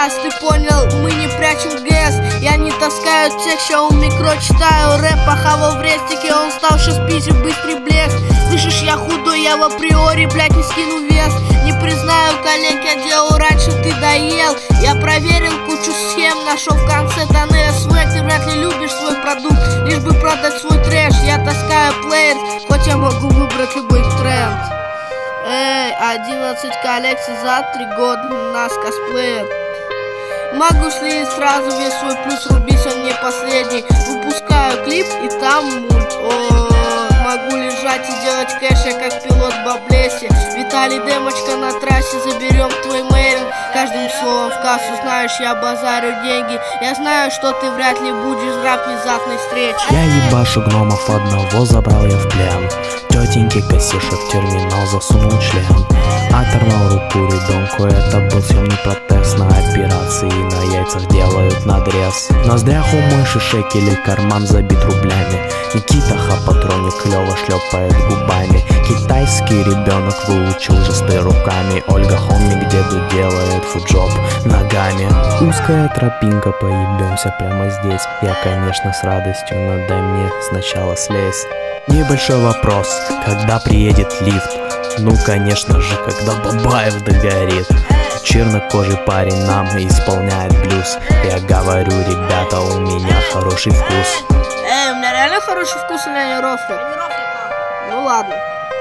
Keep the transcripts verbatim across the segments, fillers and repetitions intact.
час, ты понял, мы не прячем ГЭС. Я не таскаю текст, я у микро читаю рэп. Похавал в рестике, он стал сейчас пизже быстрый блеск. Слышишь, я худой, я в априори, блядь, не скину вес. Не признаю, коллег, я делал раньше, ты доел. Я проверил кучу схем, нашел в конце тоннеля свек. Ты вряд ли любишь свой продукт, лишь бы продать свой трэш. Я таскаю плеер, хоть я могу выбрать любой тренд. Эй, одиннадцать коллекций за три года нас косплеер. Могу слить сразу весь свой плюс, рубить он не последний. Выпускаю клип и там мульт. О, могу лежать и делать кэш, я как пилот в баблесе. Виталий, демочка на трассе, заберем твой мейлинг. Каждым словом в кассу, знаешь, я базарю деньги. Я знаю, что ты вряд ли будешь раб внезапной встречи. Я ебашу гномов одного, забрал я в плен. Тетеньки кассирша в терминал засунул член. Оторвал руку ребенку, это был съемный протез. На операции на яйцах делают надрез. В ноздрях у мыши шекели, карман забит рублями. Никита Хапатроник клево шлепает губами. Китайский ребенок выучил жесты руками. Ольга Хомик деду делает фуджоп ногами. Узкая тропинка, поебемся прямо здесь. Я, конечно, с радостью, но дай мне сначала слезть. Небольшой вопрос, когда приедет лифт? Ну, конечно же, когда Бабаев догорит. Чернокожий парень нам исполняет блюз. Я говорю, ребята, у меня хороший вкус. Эй, у меня реально хороший вкус или они рофлят? Ну ладно.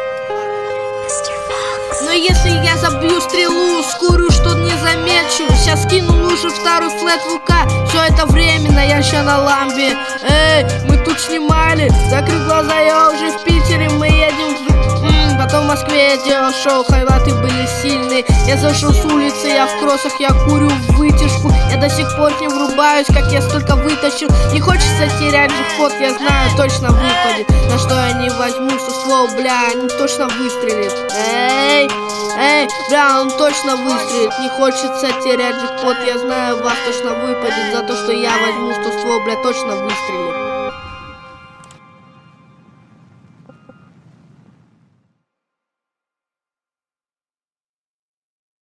Но если я забью стрелу, скурю, что не замечу. Сейчас кину лучше второй флэт в УК. Все это временно, я ща на ламбе. Эй, мы тут снимали. Закрыть глаза, я уже в Питере. Мы едем в... М-м, потом в Москве я делал шоу, хайлайты были сильные. Я зашел с улицы, я в кроссах, я курю в вытяжку. Я до сих пор не врубаюсь, как я столько вытащил. Не хочется терять же ход, я знаю, точно выпадет. На что я не возьму со слов, бля, он точно выстрелит. Эй, эй, бля, он точно выстрелит. Не хочется терять джекпот, я знаю, вас точно выпадет. За то, что я возьму сто ствол, бля, точно выстрелит.